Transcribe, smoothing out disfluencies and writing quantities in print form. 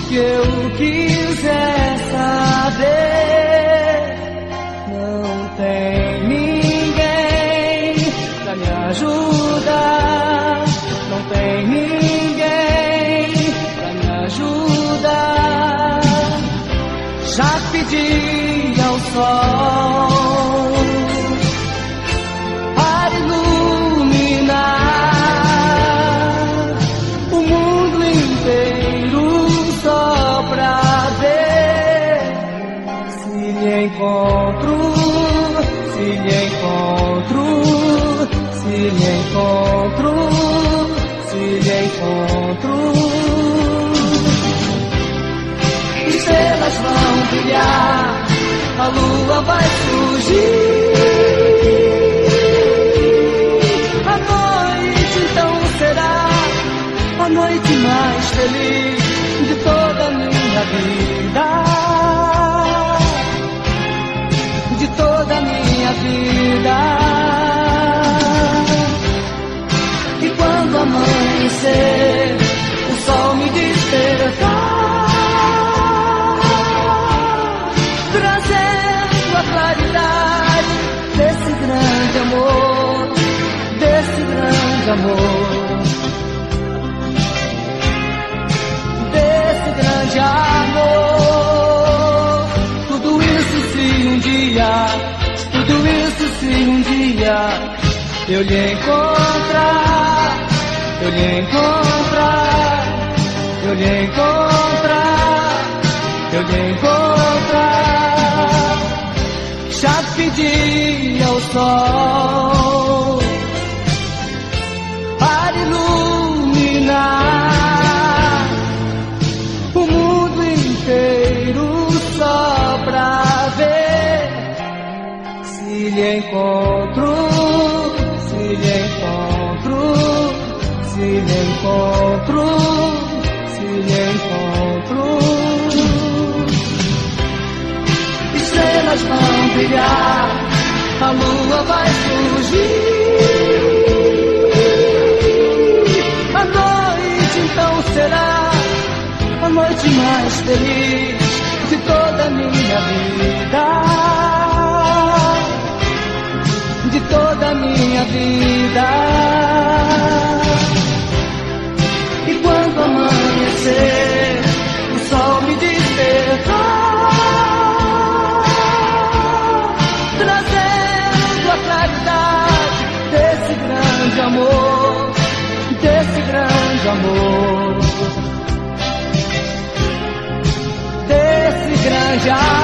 que eu quiser saber. Não tem ninguém pra me ajudar. Não tem ninguém pra me ajudar. Já pedi ao sol para iluminar o mundo inteiro só pra ver se lhe encontro, se lhe encontro, se lhe encontro, se lhe encontro. Estrelas vão brilhar, a lua vai surgir. A noite então será a noite mais feliz de toda a minha vida, de toda a minha vida. E quando amanhecer, o sol me despertar, trazendo a claridade desse grande amor, desse grande amor, desse grande amor. Tudo isso se um dia, tudo isso se um dia eu lhe encontrar, eu lhe encontrar, eu lhe encontrar, eu lhe encontrar. Já pedi ao sol para iluminar o mundo inteiro só pra ver se lhe encontro, se lhe encontro, se lhe encontro, se lhe encontro. Estrelas vão brilhar, a lua vai surgir. A noite então será a noite mais feliz de toda a minha vida, de toda a minha vida. E quando amanhecer, o sol me despertar, trazendo a claridade desse grande amor, desse grande amor, desse grande amor.